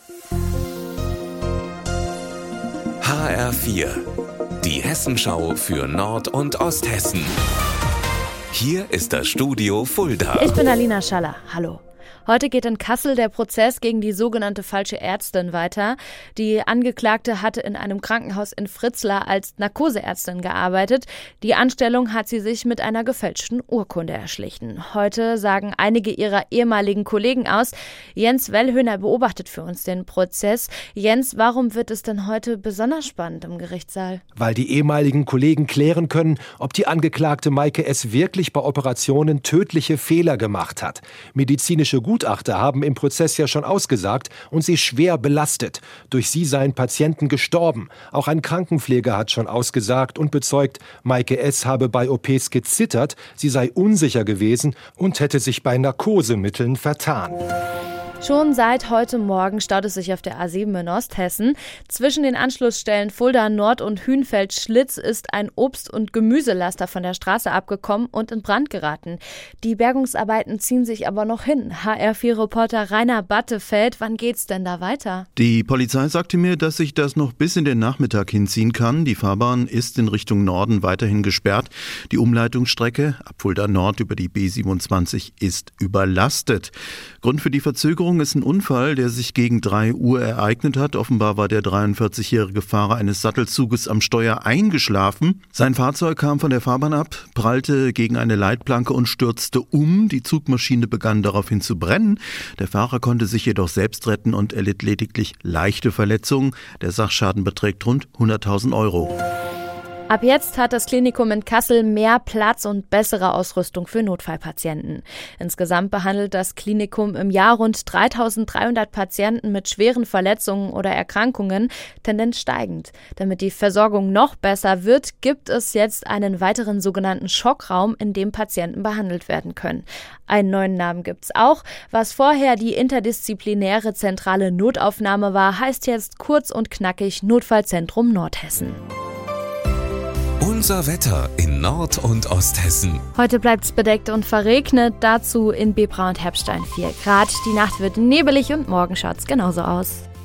HR4, die Hessenschau für Nord- und Osthessen. Hier ist das Studio Fulda. Ich bin Alina Schaller. Hallo. Heute geht in Kassel der Prozess gegen die sogenannte falsche Ärztin weiter. Die Angeklagte hatte in einem Krankenhaus in Fritzlar als Narkoseärztin gearbeitet. Die Anstellung hat sie sich mit einer gefälschten Urkunde erschlichen. Heute sagen einige ihrer ehemaligen Kollegen aus. Jens Wellhöhner beobachtet für uns den Prozess. Jens, warum wird es denn heute besonders spannend im Gerichtssaal? Weil die ehemaligen Kollegen klären können, ob die Angeklagte Maike S. wirklich bei Operationen tödliche Fehler gemacht hat. Medizinische Gutachter haben im Prozess ja schon ausgesagt und sie schwer belastet. Durch sie seien Patienten gestorben. Auch ein Krankenpfleger hat schon ausgesagt und bezeugt, Maike S. habe bei OPs gezittert, sie sei unsicher gewesen und hätte sich bei Narkosemitteln vertan. Schon seit heute Morgen staut es sich auf der A7 in Osthessen. Zwischen den Anschlussstellen Fulda Nord und Hünfeld-Schlitz ist ein Obst- und Gemüselaster von der Straße abgekommen und in Brand geraten. Die Bergungsarbeiten ziehen sich aber noch hin. HR4-Reporter Rainer Battefeld, wann geht's denn da weiter? Die Polizei sagte mir, dass sich das noch bis in den Nachmittag hinziehen kann. Die Fahrbahn ist in Richtung Norden weiterhin gesperrt. Die Umleitungsstrecke ab Fulda Nord über die B27 ist überlastet. Grund für die Verzögerung ist ein Unfall, der sich gegen 3 Uhr ereignet hat. Offenbar war der 43-jährige Fahrer eines Sattelzuges am Steuer eingeschlafen. Sein Fahrzeug kam von der Fahrbahn ab, prallte gegen eine Leitplanke und stürzte um. Die Zugmaschine begann daraufhin zu brennen. Der Fahrer konnte sich jedoch selbst retten und erlitt lediglich leichte Verletzungen. Der Sachschaden beträgt rund 100.000 Euro. Ab jetzt hat das Klinikum in Kassel mehr Platz und bessere Ausrüstung für Notfallpatienten. Insgesamt behandelt das Klinikum im Jahr rund 3.300 Patienten mit schweren Verletzungen oder Erkrankungen, Tendenz steigend. Damit die Versorgung noch besser wird, gibt es jetzt einen weiteren sogenannten Schockraum, in dem Patienten behandelt werden können. Einen neuen Namen gibt's auch. Was vorher die interdisziplinäre zentrale Notaufnahme war, heißt jetzt kurz und knackig Notfallzentrum Nordhessen. Unser Wetter in Nord- und Osthessen. Heute bleibt's bedeckt und verregnet, dazu in Bebra und Herbstein 4 Grad. Die Nacht wird nebelig und morgen schaut's genauso aus.